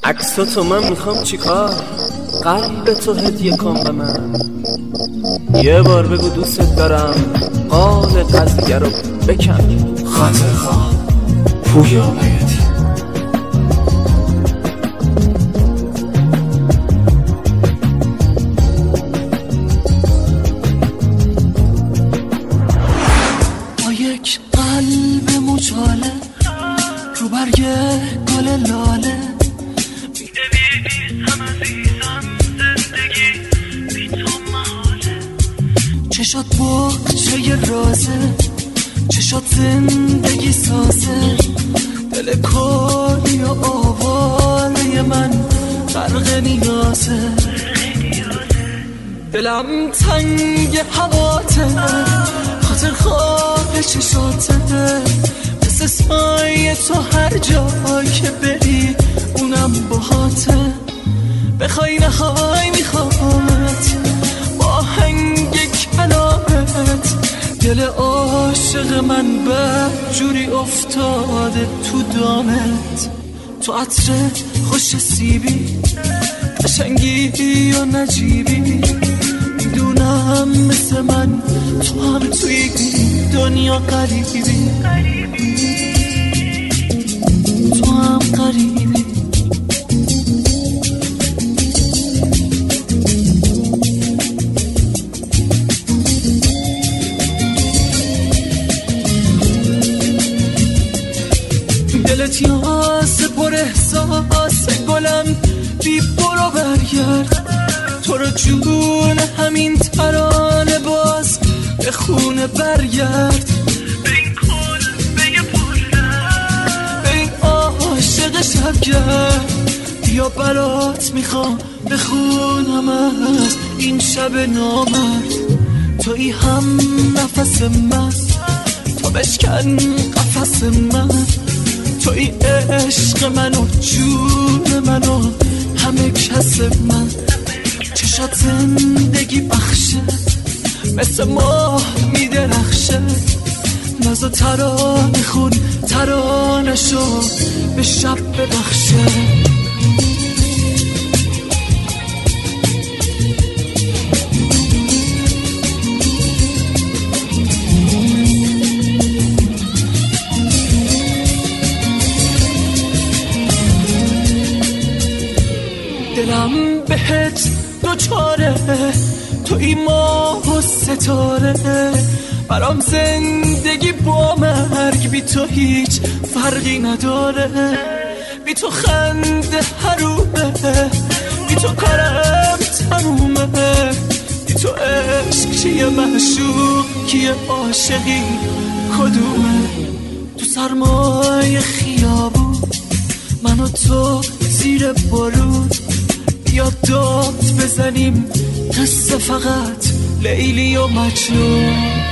عکساتو من میخوام چیکار؟ قلب تو هدیه کن به من. یه بار بگو دوست دارم، قال قضیه رو بکن. خاطر خواه پویا بیدی با یک قلب مچاله رو برگ گل لاله می‌نویسم عزیزم زندگی بی تو محاله. چشات بغچه رازه، چشات زندگی سازه، دل کلی و آواره من غرق نیازه. دلم تنگ هواته، خاطر خواه چشاته، مثل سایه تو هر جا که بری اونم باهاته. بخوای نخوای میخوامت با آهنگ کلامت. دل عاشق من بدجوری افتاده تو دامت. تو عطر خوش سیبی، قشنگی و نجیبی، میدونم مثل من تو هم توی دنیا غریبی، تو هم غریبی. دلت یاسه پر احساس گلم بی برو برگرد. تو رو جون همین ترانه باز به خونه برگرد. به این کلبه پررنگ، به این عاشق شبگرد، بیا برات میخوام بخونم از این شب نامرد. تویی هم نفس من، تو بشکن قفس من. توی عشق من و جون من و همه کس من. چشات زندگی بخشه، مثل ماه میدرخشه. ناز و ترانه خون ترانشو به شب ببخشه. دلم بهت دوچاره، توی ماه و ستاره. برام زندگی با مرگ بی تو هیچ فرقی نداره. بی تو خنده حرومه، بی تو کارم تمومه. بی تو عشق کیه، معشوق کیه، عاشقی کدومه؟ تو سرمای خیابون من و تو زیر بارون، یا داد بزنیم قصه فقط لیلی و مجنون.